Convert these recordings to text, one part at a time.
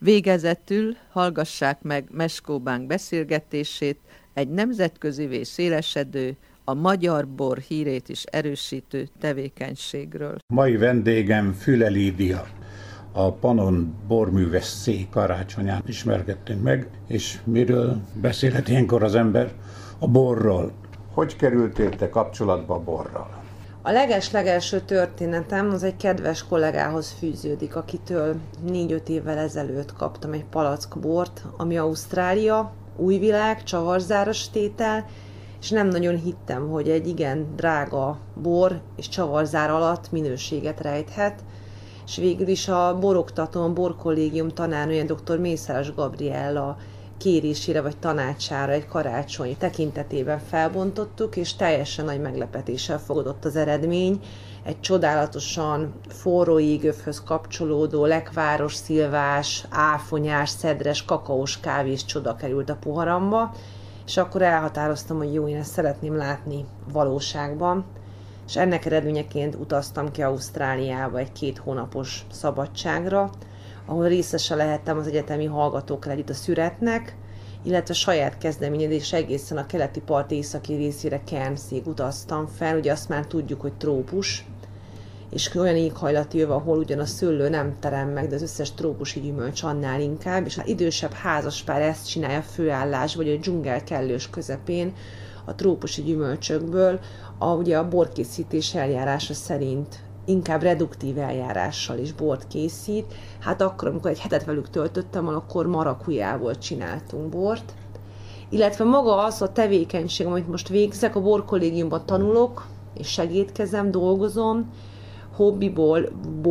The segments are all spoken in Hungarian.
Végezetül hallgassák meg Meskó Bank beszélgetését egy nemzetközivé szélesedő, a magyar bor hírét is erősítő tevékenységről. Mai vendégem Füle Lídia, a Pannon Borműves C. karácsonyán ismerkedtünk meg, és miről beszélhet ilyenkor az ember? A borról. Hogy kerültél te kapcsolatba a borral? A leges-legelső történetem az egy kedves kollégához fűződik, akitől 4-5 évvel ezelőtt kaptam egy palack bort, ami Ausztrália, újvilág, csavarzáros tétel, és nem nagyon hittem, hogy egy igen drága bor és csavarzár alatt minőséget rejthet, és végül is a boroktató, a borkollégium tanárnője dr. Mészáros Gabriella kérésére vagy tanácsára egy karácsony tekintetében felbontottuk, és teljesen nagy meglepetéssel fogadott az eredmény. Egy csodálatosan forró égövhöz kapcsolódó, lekváros, szilvás, áfonyás, szedres, kakaós kávés csoda került a poharamba, és akkor elhatároztam, hogy jó, én ezt szeretném látni valóságban, és ennek eredményeként utaztam ki Ausztráliába egy 2 hónapos szabadságra, ahol részese lehettem az egyetemi hallgatókkal együtt a szüretnek, illetve saját kezdeményezés egészen a keleti part északi részére Cairnsig utaztam fel, ugye azt már tudjuk, hogy trópus, és olyan éghajlati jöv, ahol ugyan a szőlő nem terem meg, de az összes trópusi gyümölcs annál inkább, és az idősebb házaspár ezt csinálja főállás, vagy a dzsungel kellős közepén a trópusi gyümölcsökből, ugye a borkészítés eljárása szerint inkább reduktív eljárással is bort készít. Hát akkor, amikor egy hetet velük töltöttem, akkor marakujából csináltunk bort. Illetve maga az a tevékenység, amit most végzek, a borkollégiumban tanulok, és segédkezem, dolgozom, hobbiból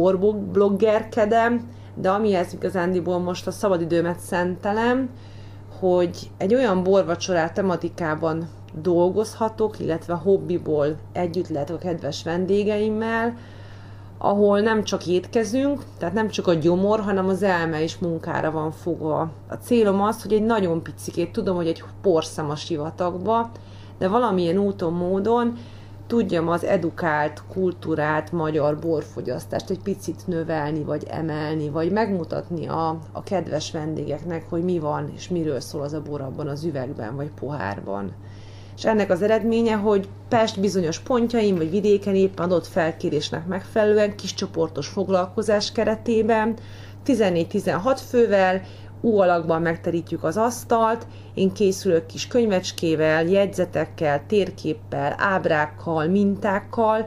borbloggerkedem, de amihez igazándiból most a szabadidőmet szentelem, hogy egy olyan borvacsorát tematikában dolgozhatok, illetve hobbiból együtt lehetek a kedves vendégeimmel, ahol nem csak étkezünk, tehát nem csak a gyomor, hanem az elme is munkára van fogva. A célom az, hogy egy nagyon picikét, tudom, hogy egy porszem a sivatagba, de valamilyen úton, módon tudjam az edukált, kultúrált magyar borfogyasztást egy picit növelni, vagy emelni, vagy megmutatni a kedves vendégeknek, hogy mi van, és miről szól az a bor abban az üvegben, vagy pohárban. És ennek az eredménye, hogy Pest bizonyos pontjain, vagy vidéken éppen adott felkérésnek megfelelően kiscsoportos foglalkozás keretében 14-16 fővel alakban megterítjük az asztalt, én készülök kis könyvecskével, jegyzetekkel, térképpel, ábrákkal, mintákkal,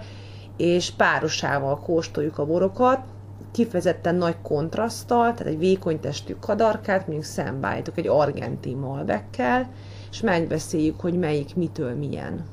és párosával kóstoljuk a borokat, kifejezetten nagy kontraszttal, tehát egy vékony testű kadarkát, mondjuk szembeállítok egy argentin malbekkel, és megbeszéljük, hogy melyik mitől milyen.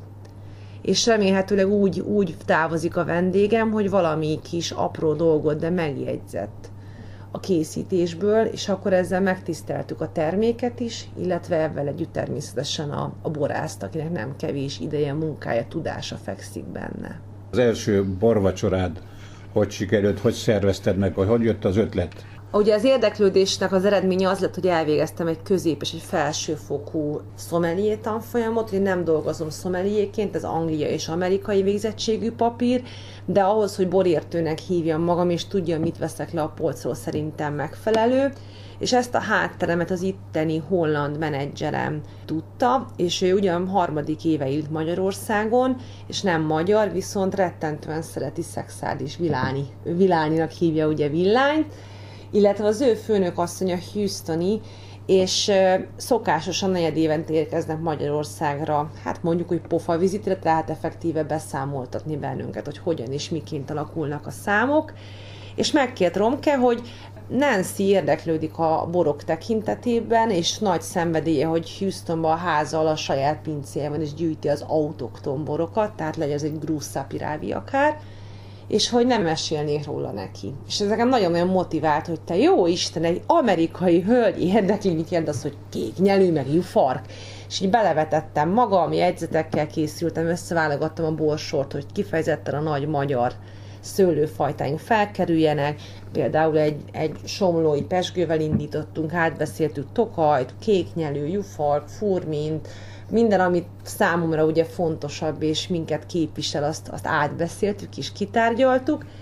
És remélhetőleg úgy távozik a vendégem, hogy valami kis apró dolgot, de megjegyzett a készítésből, és akkor ezzel megtiszteltük a terméket is, illetve ebben együtt természetesen a borászt, akinek nem kevés ideje, munkája, tudása fekszik benne. Az első borvacsorád hogy sikerült, hogy szervezted meg, vagy hogy jött az ötlet? Ugye az érdeklődésnek az eredménye az lett, hogy elvégeztem egy közép és egy felsőfokú sommelier tanfolyamot, hogy nem dolgozom sommelierként, ez anglia és amerikai végzettségű papír, de ahhoz, hogy borértőnek hívjam magam, és tudjam, mit veszek le a polcról, szerintem megfelelő, és ezt a hátteremet az itteni holland menedzserem tudta, és ő ugyan 3. éve élt Magyarországon, és nem magyar, viszont rettentően szereti szexuális Villáni. Ő Villáninak hívja ugye Villányt, illetve az ő főnök asszonya Houstoni, és szokásosan 4 évente érkeznek Magyarországra, hát mondjuk, hogy pofavizitre, tehát effektíve beszámoltatni bennünket, hogy hogyan és miként alakulnak a számok, és megkért Romke, hogy Nancy érdeklődik a borok tekintetében, és nagy szenvedélye, hogy Houstonban a háza a saját pincéjében is gyűjti az autokton borokat, tehát legyen ez egy Grússa Pirávi akár, és hogy nem mesélnék róla neki. És ez nekem nagyon-nagyon motivált, hogy te jó Isten, egy amerikai hölgy érdekli, mit jelent az, hogy kék nyelű, meg jufark. És így belevetettem magam, jegyzetekkel készültem, összeválogattam a borsort, hogy kifejezetten a nagy magyar szőlőfajtáink felkerüljenek. Például egy somlói pezsgővel indítottunk, átbeszéltük tokajt, kéknyelű, jufark, furmint, minden, amit számomra ugye fontosabb és minket képvisel, azt átbeszéltük és kitárgyaltuk,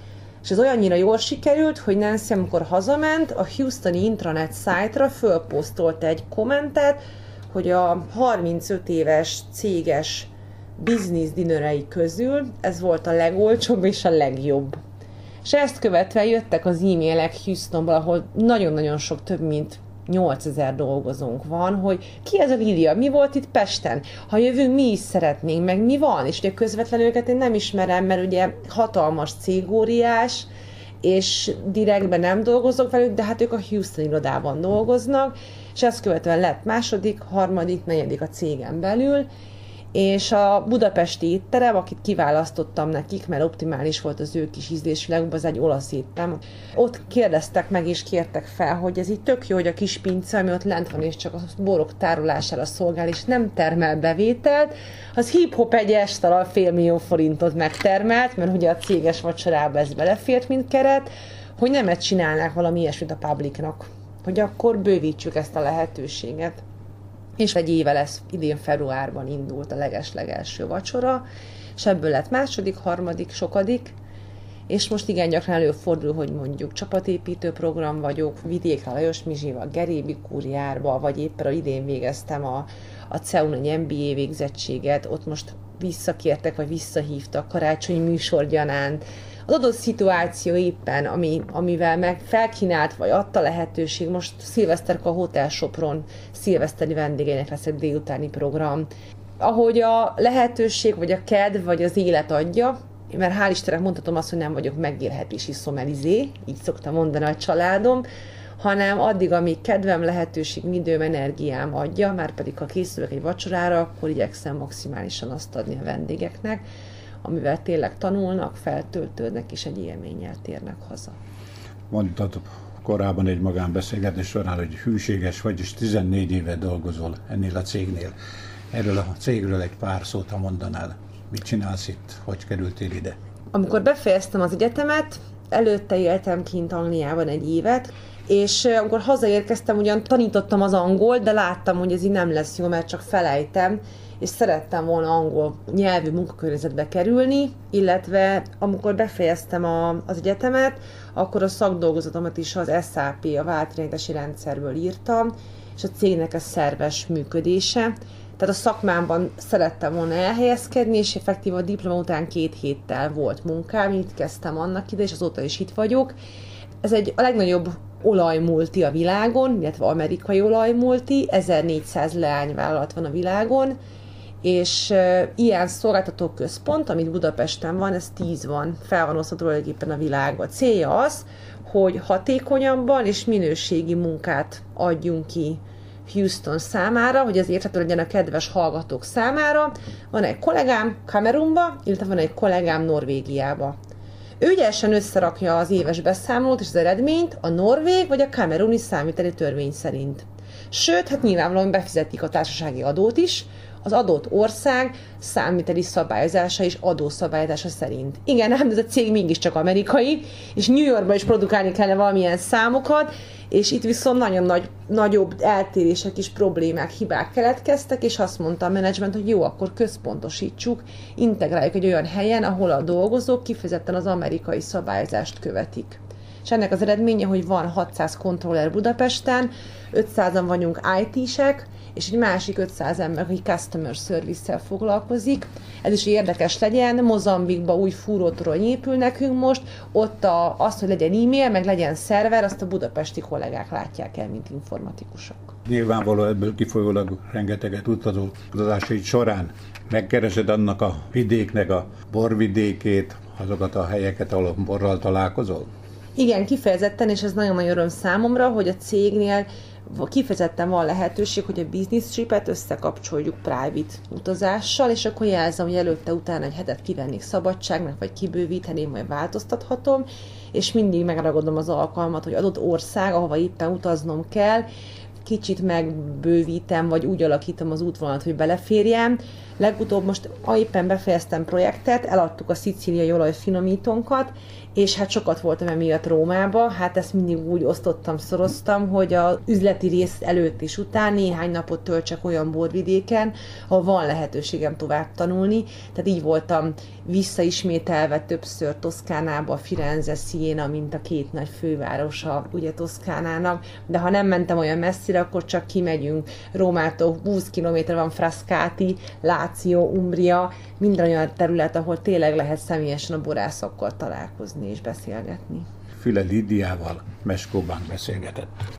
És ez olyannyira jól sikerült, hogy Nancy, amikor hazament, a Houstoni intranet szájtra fölposztolt egy kommentet, hogy a 35 éves céges business dinnerei közül ez volt a legolcsóbb és a legjobb. És ezt követve jöttek az e-mailek Houstonból, ahol nagyon-nagyon sok, több mint 8000 dolgozónk van, hogy ki ez a Lídia, mi volt itt Pesten, ha jövünk, mi is szeretnénk, meg mi van, és ugye közvetlenül őket én nem ismerem, mert ugye hatalmas cégóriás, és direktben nem dolgozok velük, de hát ők a Houston irodában dolgoznak, és ezt követően lett második, harmadik, negyedik a cégen belül, és a budapesti étterem, akit kiválasztottam nekik, mert optimális volt az ő kis ízlésvilágukban, az egy olasz étterem. Ott kérdeztek meg és kértek fel, hogy ez így tök jó, hogy a kis pince, ami ott lent van, és csak a borok tárolására szolgál, és nem termel bevételt, az hip-hop egy esztal $500 000 megtermelt, mert ugye a céges vacsorába ez belefért, mint keret, hogy nem csinálnák valami ilyesmit a publicnak, hogy akkor bővítsük ezt a lehetőséget. És egy éve lesz, idén februárban indult a leges-legelső vacsora, és ebből lett második, harmadik, sokadik, és most igen gyakran előfordul, hogy mondjuk csapatépítő program vagyok, vidékre Lajos Mizsival, Gerébi Kúriárba, vagy éppen idén végeztem a CEUN egy MBA végzettséget, ott most visszakértek, vagy visszahívtak karácsonyi műsorgyanánt. Az adott szituáció éppen, amivel meg felkínált, vagy adta lehetőség, most szilveszterkor a Hotel Sopron szilveszteri vendégeinek lesz egy délutáni program. Ahogy a lehetőség, vagy a kedv, vagy az élet adja, mert hál' Istennek mondhatom azt, hogy nem vagyok megélhetési szomelizé, így szoktam mondani a családom, hanem addig, amíg kedvem, lehetőségem, időm, energiám adja, már pedig ha készülök egy vacsorára, akkor igyekszem maximálisan azt adni a vendégeknek, amivel tényleg tanulnak, feltöltődnek, és egy élménnyel térnek haza. Mondtad korábban egy magánbeszélgetés során, hogy hűséges vagy, és 14 éve dolgozol ennél a cégnél. Erről a cégről egy pár szót, ha mondanál. Mit csinálsz itt? Hogy kerültél ide? Amikor befejeztem az egyetemet, előtte éltem kint Angliában egy évet, és amikor hazaérkeztem, ugyan tanítottam az angolt, de láttam, hogy ez így nem lesz jó, mert csak felejtem, és szerettem volna angol nyelvű munkakörnyezetbe kerülni, illetve amikor befejeztem az egyetemet, akkor a szakdolgozatomat is az SAP, a váltirányítási rendszerből írtam, és a cégnek a szerves működése. Tehát a szakmámban szerettem volna elhelyezkedni, és effektíve a diploma után 2 héttel volt munkám, itt kezdtem annak ide, és azóta is itt vagyok. Ez a legnagyobb olajmulti a világon, illetve amerikai olajmulti, 1400 leányvállalat van a világon, és ilyen szolgáltató központ, amit Budapesten van, ez 10 van, fel van osztva tulajdonképpen a világban. A célja az, hogy hatékonyabban és minőségi munkát adjunk ki Houston számára, hogy ez érthető legyen a kedves hallgatók számára. Van egy kollégám Kamerunba, illetve van egy kollégám Norvégiába. Ő ügyesen összerakja az éves beszámolót és az eredményt a norvég vagy a kameruni számviteli törvény szerint. Sőt, hát nyilvánvalóan befizetik a társasági adót is, az adott ország számviteli szabályozása és adószabályozása szerint. Igen, ám ez a cég mégiscsak amerikai, és New Yorkban is produkálni kellene valamilyen számokat, és itt viszont nagyon nagyobb eltérések és problémák, hibák keletkeztek, és azt mondta a menedzsment, hogy jó, akkor központosítsuk, integráljuk egy olyan helyen, ahol a dolgozók kifejezetten az amerikai szabályozást követik. És ennek az eredménye, hogy van 600 kontroller Budapesten, 500-an vagyunk IT-sek, és egy másik 500 ember, aki customer service-szel foglalkozik. Ez is érdekes legyen, Mozambikba új fúrótorony épül nekünk most, ott az, hogy legyen e-mail, meg legyen szerver, azt a budapesti kollégák látják el, mint informatikusok. Nyilvánvaló ebből kifolyólag rengeteget utazásaid során megkeresed annak a vidéknek a borvidékét, azokat a helyeket, ahol borral találkozol? Igen, kifejezetten, és ez nagyon nagy öröm számomra, hogy a cégnél kifejezetten van lehetőség, hogy a business tripet összekapcsoljuk private utazással, és akkor jelzem, hogy előtte utána egy hetet kivennék szabadságnak, vagy kibővítheném, vagy változtathatom, és mindig megragadom az alkalmat, hogy adott ország, ahova éppen utaznom kell, kicsit megbővítem, vagy úgy alakítom az útvonalat, hogy beleférjem. Legutóbb most éppen befejeztem projektet, eladtuk a szicíliai olajfinomítónkat, és hát sokat voltam emiatt Rómába, hát ezt mindig úgy osztottam, szoroztam, hogy az üzleti rész előtt és után néhány napot töltsek olyan borvidéken, ahol van lehetőségem tovább tanulni, tehát így voltam visszaismételve többször Toszkánába, Firenze, Siena, mint a két nagy fővárosa ugye Toszkánának, de ha nem mentem olyan messzire, akkor csak kimegyünk Rómától 20 km van Frascati, Láció, Umbria, minden olyan terület, ahol tényleg lehet személyesen a borászokkal találkozni és beszélgetni. Füle Lídiával Meskóban beszélgetett.